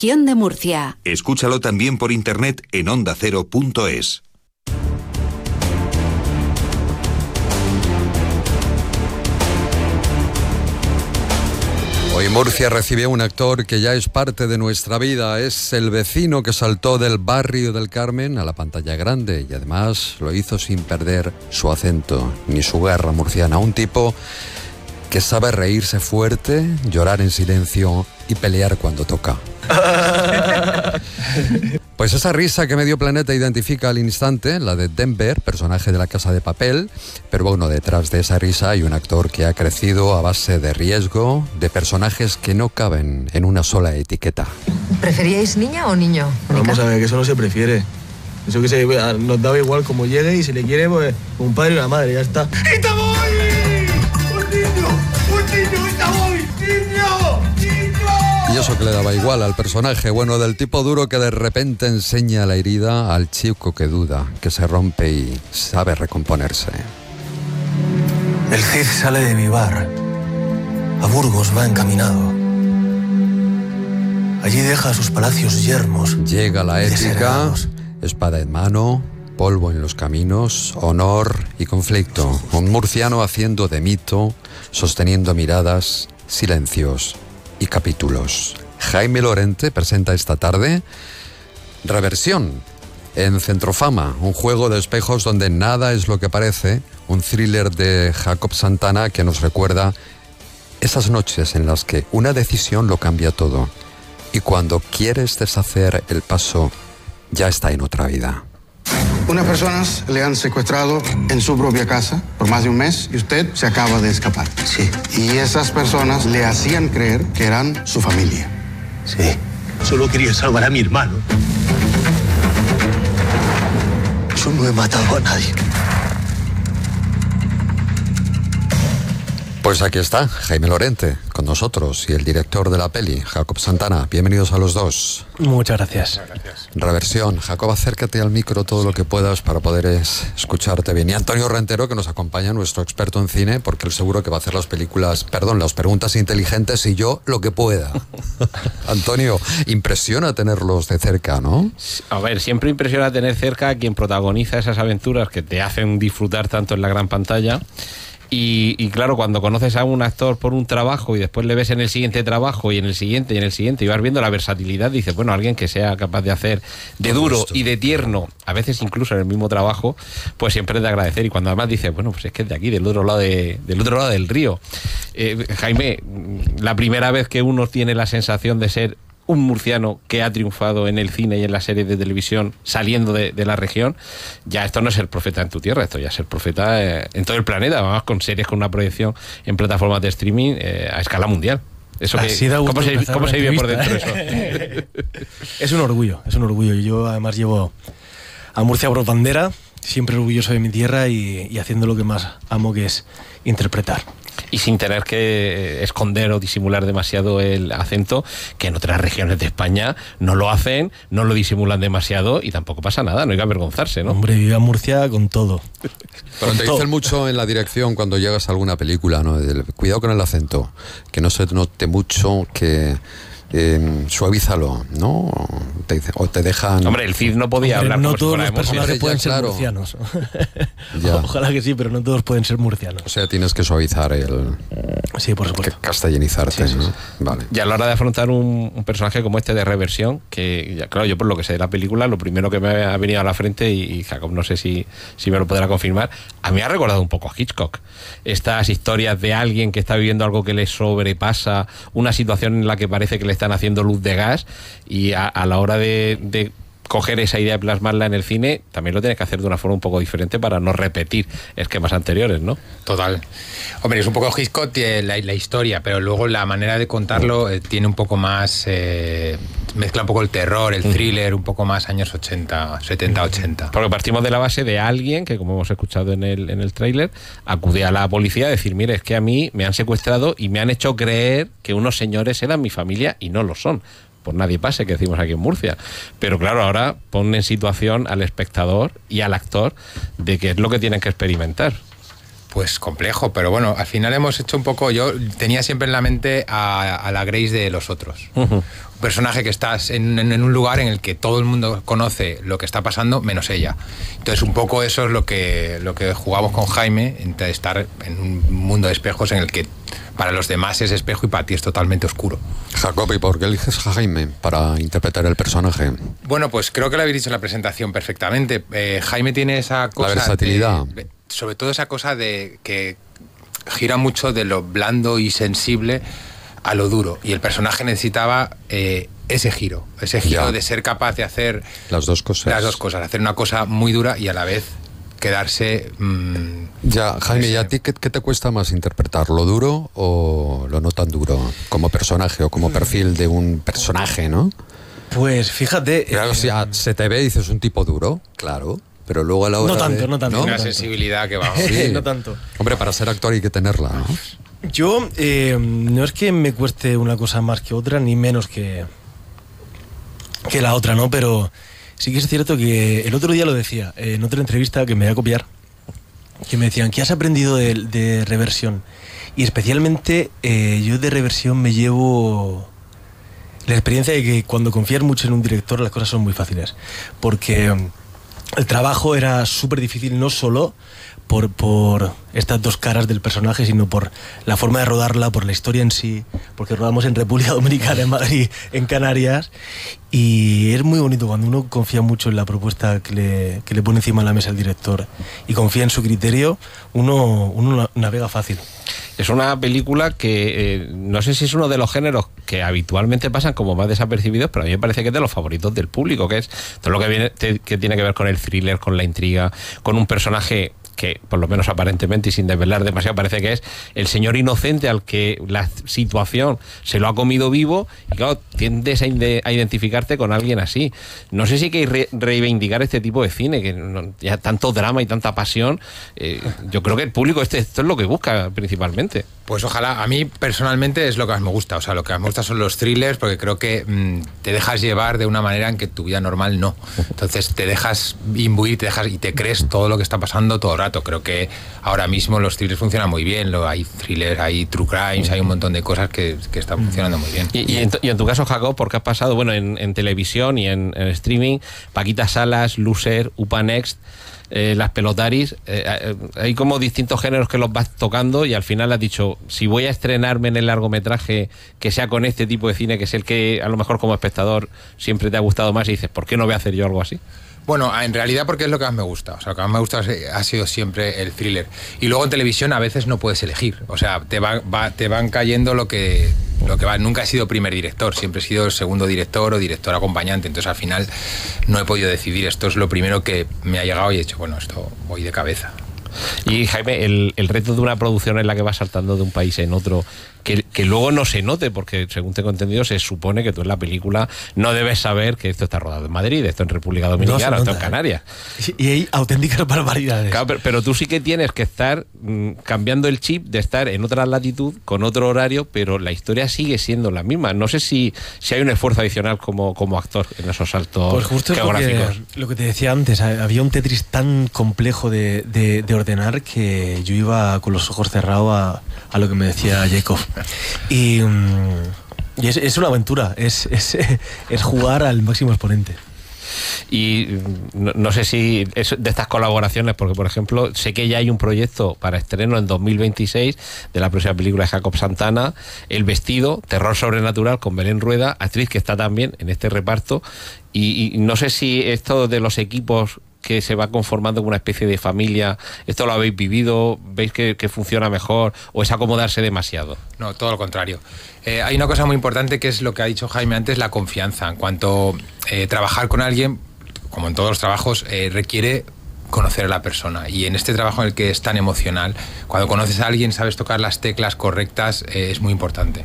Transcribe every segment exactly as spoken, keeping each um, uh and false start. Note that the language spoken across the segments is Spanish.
Región de Murcia. Escúchalo también por internet en onda cero punto es. Hoy Murcia recibe a un actor que ya es parte de nuestra vida. Es el vecino que saltó del barrio del Carmen a la pantalla grande y además lo hizo sin perder su acento ni su garra murciana. Un tipo que sabe reírse fuerte, llorar en silencio y pelear cuando toca. Pues esa risa que Medio Planeta identifica al instante, la de Denver, personaje de La Casa de Papel, pero bueno, detrás de esa risa hay un actor que ha crecido a base de riesgo, de personajes que no caben en una sola etiqueta. ¿Preferíais niña o niño? Mónica? Vamos a ver, que eso no se prefiere. Eso que se, nos daba igual como llegue y si le quiere, pues un padre y una madre, ya está. ¡Itaboy! ¡Un niño! ¡Un niño! ¡Itaboy! ¡Niño! Y eso que le daba igual al personaje, bueno, del tipo duro que de repente enseña la herida al chico que duda, que se rompe y sabe recomponerse. El Cid sale de mi bar. A Burgos va encaminado. Allí deja sus palacios yermos. Llega la épica, espada en mano, polvo en los caminos, honor y conflicto. Un murciano haciendo de mito, sosteniendo miradas, silencios y capítulos. Jaime Lorente presenta esta tarde Reversión en Centrofama, un juego de espejos donde nada es lo que parece, un thriller de Jacob Santana que nos recuerda esas noches en las que una decisión lo cambia todo y cuando quieres deshacer el paso ya está en otra vida. Unas personas le han secuestrado en su propia casa por más de un mes y usted se acaba de escapar. Sí. Y esas personas le hacían creer que eran su familia. Sí. Solo quería salvar a mi hermano. Yo no he matado a nadie. Pues aquí está Jaime Lorente con nosotros y el director de la peli, Jacob Santana. Bienvenidos a los dos. Muchas gracias. Reversión. Jacob, acércate al micro todo lo que puedas para poder es, escucharte bien. Y Antonio Rentero, que nos acompaña, nuestro experto en cine, porque él seguro que va a hacer las películas, perdón, las preguntas inteligentes y yo lo que pueda. Antonio, impresiona tenerlos de cerca, ¿no? A ver, siempre impresiona tener cerca a quien protagoniza esas aventuras que te hacen disfrutar tanto en la gran pantalla. Y, y claro, cuando conoces a un actor por un trabajo y después le ves en el siguiente trabajo y en el siguiente y en el siguiente y vas viendo la versatilidad, dices, bueno, alguien que sea capaz de hacer de duro y de tierno, a veces incluso en el mismo trabajo, pues siempre es de agradecer. Y cuando además dices, bueno, pues es que es de aquí, del otro lado, de, del, otro lado del río. Eh, Jaime, la primera vez que uno tiene la sensación de ser un murciano que ha triunfado en el cine y en las series de televisión saliendo de, de la región, ya esto no es ser profeta en tu tierra, esto ya es ser profeta eh, en todo el planeta, además con series con una proyección en plataformas de streaming eh, a escala mundial. Eso que, ¿Cómo se, cómo se vive por dentro eso? Es un orgullo, es un orgullo. Yo además llevo a Murcia por bandera, siempre orgulloso de mi tierra y, y haciendo lo que más amo, que es interpretar. Y sin tener que esconder o disimular demasiado el acento, que en otras regiones de España no lo hacen, no lo disimulan demasiado y tampoco pasa nada, no hay que avergonzarse, ¿no? Hombre, vive a Murcia con todo. Pero te dicen mucho en la dirección cuando llegas a alguna película, ¿no? El, cuidado con el acento, que no se note mucho, que eh, suavízalo, ¿no? Te dice, o te dejan... Hombre, el Cid no podía Hombre, hablar no como todos si los personajes pueden ya, ser claro. murcianos. Ya. Ojalá que sí, pero no todos pueden ser murcianos. O sea, tienes que suavizar el... Sí, por supuesto. Que castellanizarte, sí, sí, ¿no? sí. Vale. Y a la hora de afrontar un, un personaje como este de Reversión, que ya, claro, yo por lo que sé de la película, lo primero que me ha venido a la frente, y, y Jacob no sé si, si me lo podrá confirmar, a mí me ha recordado un poco a Hitchcock. Estas historias de alguien que está viviendo algo que le sobrepasa, una situación en la que parece que le están haciendo luz de gas, y a, a la hora de, de coger esa idea y plasmarla en el cine, también lo tienes que hacer de una forma un poco diferente para no repetir esquemas anteriores, ¿no? Total. Hombre, es un poco Hitchcock la, la historia, pero luego la manera de contarlo eh, tiene un poco más... Eh, mezcla un poco el terror, el thriller, un poco más años ochenta, setenta, ochenta. Porque partimos de la base de alguien que, como hemos escuchado en el, en el tráiler, acude a la policía a decir, mire, es que a mí me han secuestrado y me han hecho creer que unos señores eran mi familia y no lo son. Por nadie pase, que decimos aquí en Murcia. Pero claro, ahora pone en situación al espectador y al actor de qué es lo que tienen que experimentar. Pues complejo, pero bueno, al final hemos hecho un poco, yo tenía siempre en la mente a, a la Grace de Los Otros. Uh-huh. Un personaje que está en, en, en un lugar en el que todo el mundo conoce lo que está pasando, menos ella. Entonces un poco eso es lo que, lo que jugamos con Jaime, estar en un mundo de espejos en el que para los demás es espejo y para ti es totalmente oscuro. Jacob, ¿y por qué eliges a Jaime para interpretar el personaje? Bueno, pues creo que lo habéis dicho en la presentación perfectamente. Eh, Jaime tiene esa cosa... La versatilidad. De, sobre todo esa cosa de que gira mucho de lo blando y sensible a lo duro, y el personaje necesitaba eh, ese giro, ese giro ya. de ser capaz de hacer las dos cosas, las dos cosas, hacer una cosa muy dura y a la vez quedarse... Mmm, ya, Jaime, ese... ¿y a ti qué, qué te cuesta más interpretar, lo duro o lo no tan duro, como personaje o como perfil de un personaje, ¿no? Pues fíjate... Claro, eh... si a, se te ve y dices un tipo duro, claro... Pero luego a la hora no tanto, de, no tanto. ¿no? Una no sensibilidad tanto. que vamos. Sí. No tanto. Hombre, para ser actor hay que tenerla, ¿no? Yo, eh, no es que me cueste una cosa más que otra, ni menos que, que la otra, ¿no? Pero sí que es cierto que el otro día lo decía, eh, en otra entrevista que me voy a copiar, que me decían, ¿qué has aprendido de, de reversión? Y especialmente eh, yo de reversión me llevo la experiencia de que cuando confías mucho en un director las cosas son muy fáciles. Porque... el trabajo era súper difícil, no solo por, por estas dos caras del personaje, sino por la forma de rodarla, por la historia en sí, porque rodamos en República Dominicana, en Madrid, en Canarias, y es muy bonito cuando uno confía mucho en la propuesta que le, que le pone encima de la mesa el director y confía en su criterio, uno, uno navega fácil. Es una película que eh, no sé si es uno de los géneros que habitualmente pasan como más desapercibidos, pero a mí me parece que es de los favoritos del público, que es todo lo que, viene, te, que tiene que ver con el thriller, con la intriga, con un personaje que, por lo menos aparentemente y sin desvelar demasiado, parece que es el señor inocente al que la situación se lo ha comido vivo, y claro, tiendes a, inde, a identificarte con alguien así. No sé si hay que re, reivindicar este tipo de cine, que no, ya tanto drama y tanta pasión, eh, yo creo que el público este, esto es lo que busca principalmente. Pues ojalá, a mí personalmente es lo que más me gusta, o sea, lo que más me gusta son los thrillers, porque creo que mmm, te dejas llevar de una manera en que tu vida normal no. Entonces te dejas imbuir, te dejas y te crees todo lo que está pasando todo el rato. Creo que ahora mismo los thrillers funcionan muy bien, lo, hay thrillers, hay true crimes, hay un montón de cosas que, que están funcionando muy bien. Y, y, en, tu, y en tu caso, Jacob, ¿por qué has pasado? Bueno, en, en televisión y en, en streaming, Paquita Salas, Loser, Upa Next, Eh, las pelotaris, eh, eh, hay como distintos géneros que los vas tocando y al final has dicho, si voy a estrenarme en el largometraje que sea con este tipo de cine, que es el que a lo mejor como espectador siempre te ha gustado más, y dices, ¿por qué no voy a hacer yo algo así? Bueno, en realidad porque es lo que más me gusta, o sea, lo que más me gusta ha sido siempre el thriller. Y luego en televisión a veces no puedes elegir, o sea, te, va, va, te van cayendo lo que, lo que va. Nunca he sido primer director, siempre he sido el segundo director o director acompañante, entonces al final no he podido decidir, esto es lo primero que me ha llegado y he dicho, bueno, esto voy de cabeza. Y Jaime, el, el reto de una producción en la que vas saltando de un país en otro, que, que luego no se note, porque según tengo entendido se supone que tú en la película no debes saber que esto está rodado en Madrid, esto en República Dominicana, no esto en Canarias. Y hay auténticas barbaridades. Claro, pero, pero tú sí que tienes que estar mmm, cambiando el chip de estar en otra latitud, con otro horario, pero la historia sigue siendo la misma. No sé si, si hay un esfuerzo adicional como, como actor en esos saltos pues justo geográficos. Lo que, lo que te decía antes, había un Tetris tan complejo de, de, de ordenar que yo iba con los ojos cerrados a, a lo que me decía Jacob. Y, y es, es una aventura, es, es, es jugar al máximo exponente. Y no, no sé si es de estas colaboraciones, porque por ejemplo sé que ya hay un proyecto para estreno en dos mil veintiséis de la próxima película de Jacob Santana, El Vestido, terror sobrenatural con Belén Rueda, actriz que está también en este reparto, y, y no sé si esto de los equipos que se va conformando como una especie de familia, ¿esto lo habéis vivido? ¿Veis que, que funciona mejor o es acomodarse demasiado? No, todo lo contrario. Eh, hay una cosa muy importante que es lo que ha dicho Jaime antes, la confianza. En cuanto eh, trabajar con alguien, como en todos los trabajos, eh, requiere conocer a la persona, y en este trabajo en el que es tan emocional, cuando conoces a alguien, sabes tocar las teclas correctas, eh, es muy importante.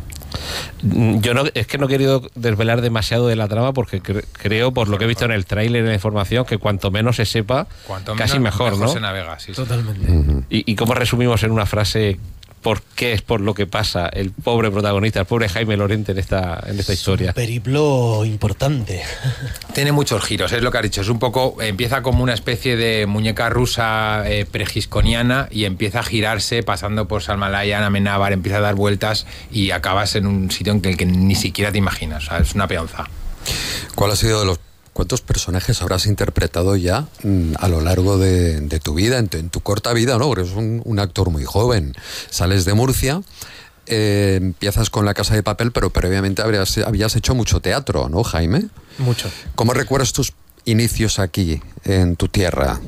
Yo no, es que no he querido desvelar demasiado de la trama porque cre, creo, por lo que he visto en el tráiler, en la información, que cuanto menos se sepa, cuanto casi menos, mejor, mejor ¿no? se navega, sí, totalmente. Sí. ¿Y, ¿Y cómo resumimos en una frase por qué es por lo que pasa el pobre protagonista, el pobre Jaime Lorente en esta, en esta historia. Un periplo importante. Tiene muchos giros, es lo que has dicho. Es un poco, empieza como una especie de muñeca rusa eh, pregisconiana y empieza a girarse pasando por Salmalaya, Amenábar, empieza a dar vueltas y acabas en un sitio en el que ni siquiera te imaginas. O sea, es una peonza. ¿Cuál ha sido de los cuántos personajes habrás interpretado ya mmm, a lo largo de, de tu vida, en tu, en tu corta vida, ¿no? Porque eres un, un actor muy joven. Sales de Murcia, eh, empiezas con La Casa de Papel, pero previamente habrías, habías hecho mucho teatro, ¿no, Jaime? Mucho. ¿Cómo recuerdas tus inicios aquí, en tu tierra?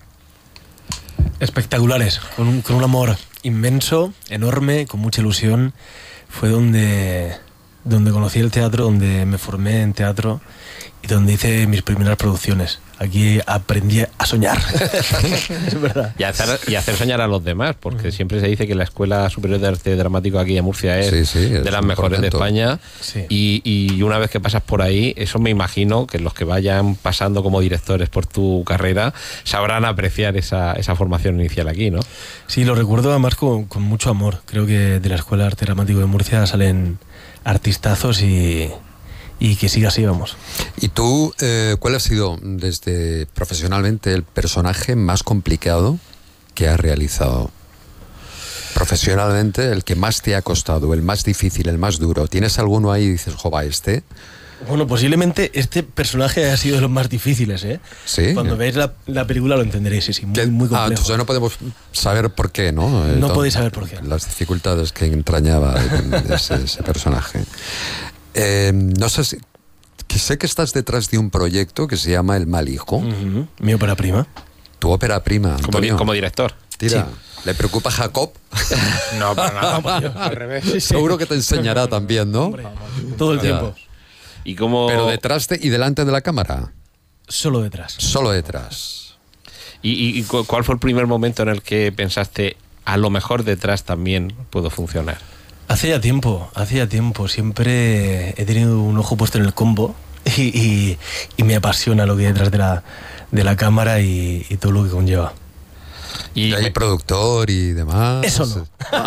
Espectaculares, con un, con un amor inmenso, enorme, con mucha ilusión. Fue donde, donde conocí el teatro, donde me formé en teatro y donde hice mis primeras producciones. Aquí aprendí a soñar. Es verdad. Y hacer, y hacer soñar a los demás, porque uh-huh. siempre se dice que la Escuela Superior de Arte Dramático aquí en Murcia es, sí, sí, es de las mejores contento. de España. Sí. Y, y una vez que pasas por ahí, eso me imagino que los que vayan pasando como directores por tu carrera sabrán apreciar esa, esa formación inicial aquí, ¿no? Sí, lo recuerdo además con, con mucho amor. Creo que de la Escuela de Arte Dramático de Murcia salen artistazos y... Y que siga así, vamos. ¿Y tú, eh, cuál ha sido, desde profesionalmente, el personaje más complicado que has realizado? Profesionalmente, el que más te ha costado, el más difícil, el más duro. ¿Tienes alguno ahí y dices, jova, este? Bueno, posiblemente este personaje haya sido de los más difíciles, ¿eh? Sí. Cuando veáis la, la película lo entenderéis, sí, sí, muy, muy complejo. Ah, entonces no podemos saber por qué, ¿no? No Todo, podéis saber por qué. Las dificultades que entrañaba ese, ese personaje. Eh, no sé si, que sé que estás detrás de un proyecto que se llama El Mal Hijo. Uh-huh. Mi ópera prima. Tu ópera prima, Antonio. Como, como director. Tira. Sí. ¿Le preocupa a Jacob? No, para nada. Al revés. Sí, sí. Seguro que te enseñará también, ¿no? Hombre, todo el ya. tiempo. ¿Y cómo... Pero detrás de, y delante de la cámara. Solo detrás. Solo detrás. ¿Y, y, y cuál fue el primer momento en el que pensaste, a lo mejor detrás también puedo funcionar? Hace ya tiempo, hace ya tiempo. Siempre he tenido un ojo puesto en el combo y, y, y me apasiona lo que hay detrás de la, de la cámara y, y todo lo que conlleva. Y hay productor y demás. Eso no.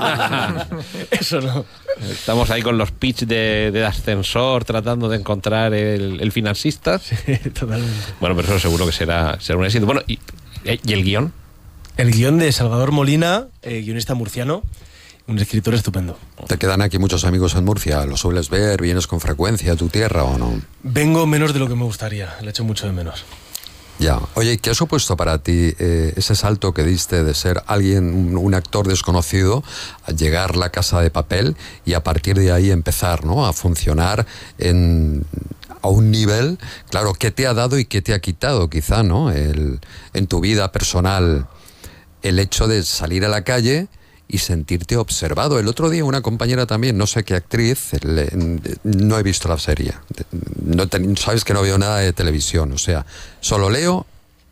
Eso no. Estamos ahí con los pitch de, de ascensor tratando de encontrar el, el financista. Sí, totalmente. Bueno, pero eso seguro que será, será un éxito. Bueno, ¿y, y el guión? El guión de Salvador Molina, eh, guionista murciano. Un escritor estupendo. ¿Te quedan aquí muchos amigos en Murcia? ¿Lo sueles ver? ¿Vienes con frecuencia a tu tierra o no? Vengo menos de lo que me gustaría. Le echo mucho de menos. Ya. Oye, ¿qué ha supuesto para ti eh, ese salto que diste de ser alguien, un, un actor desconocido, a llegar a La Casa de Papel y a partir de ahí empezar, ¿no?, a funcionar en, a un nivel, claro, ¿qué te ha dado y qué te ha quitado quizá, ¿no? El, en tu vida personal, el hecho de salir a la calle y sentirte observado. El otro día una compañera también, no sé qué actriz, le, no he visto la serie, no te, sabes que no veo nada de televisión, o sea, solo leo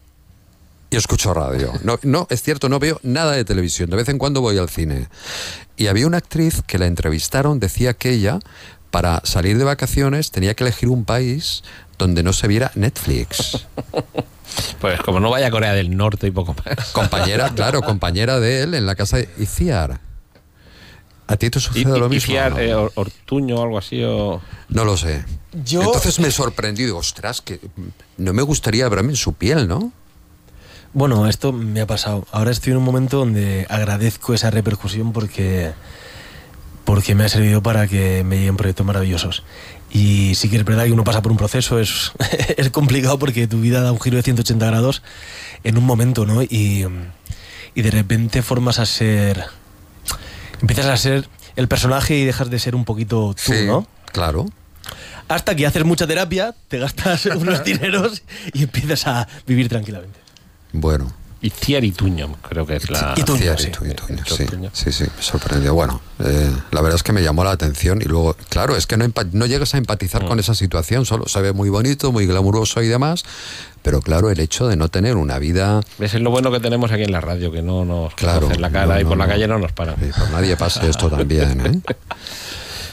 y escucho radio. No, no, es cierto, no veo nada de televisión, de vez en cuando voy al cine. Y había una actriz que la entrevistaron, decía que ella, para salir de vacaciones, tenía que elegir un país donde no se viera Netflix. Pues como no vaya a Corea del Norte y poco más. Compañera, claro, compañera de él en la casa de Iciar. ¿A ti te sucede y, lo mismo? Iciar, ¿no? eh, Ortuño o algo así o... No lo sé. Yo... Entonces me sorprendí, digo, ostras, que no me gustaría verme en su piel, ¿no? Bueno, esto me ha pasado. Ahora estoy en un momento donde agradezco esa repercusión porque, porque me ha servido para que me lleguen proyectos maravillosos. Y sí que es verdad que uno pasa por un proceso, es, es complicado porque tu vida da un giro de ciento ochenta grados en un momento, ¿no? Y, y de repente formas a ser... Empiezas a ser el personaje y dejas de ser un poquito tú, sí, ¿no? Claro. Hasta que haces mucha terapia, te gastas unos dineros y empiezas a vivir tranquilamente. Bueno. Iciar y Tuño, creo que es la... Y Tuño, sí. Tuño, Tuño, sí, sí, sí, me sorprendió. Bueno, eh, la verdad es que me llamó la atención y luego, claro, es que no, no llegas a empatizar mm. con esa situación, solo se ve muy bonito, muy glamuroso y demás, pero claro, el hecho de no tener una vida... Ese es lo bueno que tenemos aquí en la radio, que no nos claro, conocen la cara no, y por no, la calle no nos paran. Sí, por nadie pase esto también, ¿eh?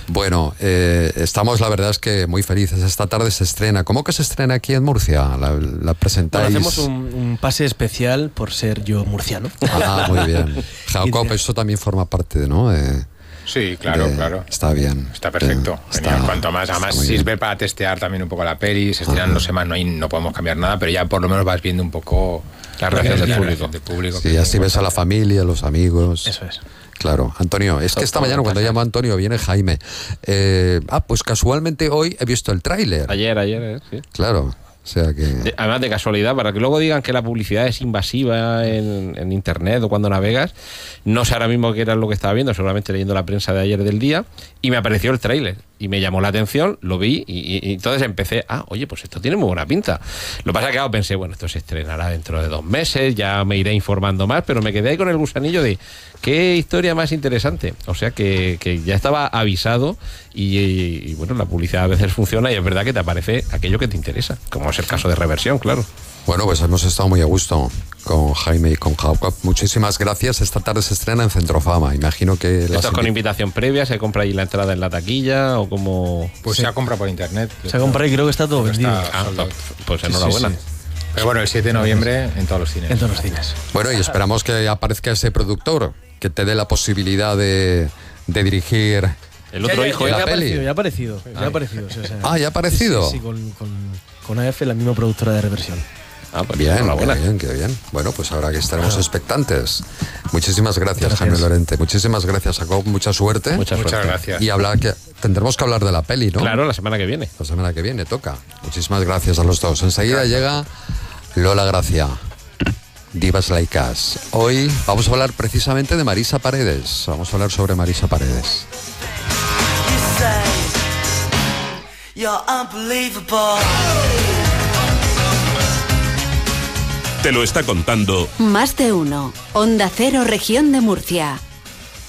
Bueno, eh, estamos, la verdad es que muy felices. Esta tarde se estrena. ¿Cómo que se estrena aquí en Murcia? ¿La, la presentáis? Bueno, hacemos un, un pase especial por ser yo murciano. Ah, muy bien. Jacob, eso también forma parte, ¿no? Eh, Sí, claro, de, claro. Está bien. Está perfecto. Eh, está, Genial. Cuanto más, además sirve para testear también un poco la peli, se estrenan dos semanas, no, hay, no podemos cambiar nada, pero ya por lo menos vas viendo un poco la reacción del público. del público. Sí, así ves a la familia, a los amigos. Eso es. Claro, Antonio, es que esta mañana cuando llamo a Antonio viene Jaime. Eh, ah, pues casualmente hoy he visto el tráiler. Ayer, ayer, eh, sí. Claro, o sea que... De, además de casualidad, para que luego digan que la publicidad es invasiva en, en internet o cuando navegas, no sé ahora mismo qué era lo que estaba viendo, seguramente leyendo la prensa de ayer del día, y me apareció el tráiler. Y me llamó la atención, lo vi y, y, y entonces empecé, ah, oye, pues esto tiene muy buena pinta. Lo que pasa es que claro, pensé, bueno, esto se estrenará dentro de dos meses, ya me iré informando más, pero me quedé ahí con el gusanillo de qué historia más interesante. O sea que, que ya estaba avisado y, y, y bueno, la publicidad a veces funciona y es verdad que te aparece aquello que te interesa, como es el caso de Reversión, claro. Bueno, pues hemos estado muy a gusto con Jaime y con Jacob. Muchísimas gracias. Esta tarde se estrena en Centrofama. Imagino que... ¿Esto es con invitación previa? ¿Se compra ahí la entrada en la taquilla o como...? Pues sí. Se ha comprado por internet. Se ha comprado y creo que está todo vendido. Está ah, pues enhorabuena. Sí, sí, sí. Pero bueno, el siete de noviembre en todos los cines. En todos los cines. Bueno, y esperamos que aparezca ese productor que te dé la posibilidad de, de dirigir... El otro ya, hijo ya, de ya la peli. peli. Ya ha aparecido, ya ha aparecido. O sea, ah, ya ha aparecido. Sí, sí, sí con, con, con A F, la misma productora de Reversión. Ah, pues bien, qué bien, qué bien. Bueno, pues ahora que estaremos ah. expectantes. Muchísimas gracias, gracias, Jaime Lorente. Muchísimas gracias, Jacob. Mucha suerte. Mucha Muchas suerte. gracias. Y hablar que tendremos que hablar de la peli, ¿no? Claro, la semana que viene. La semana que viene toca. Muchísimas gracias a los dos. Enseguida gracias. Llega Lola Gracia, Divas Like Us. Hoy vamos a hablar precisamente de Marisa Paredes. Vamos a hablar sobre Marisa Paredes. Te lo está contando Más de uno. Onda Cero, Región de Murcia.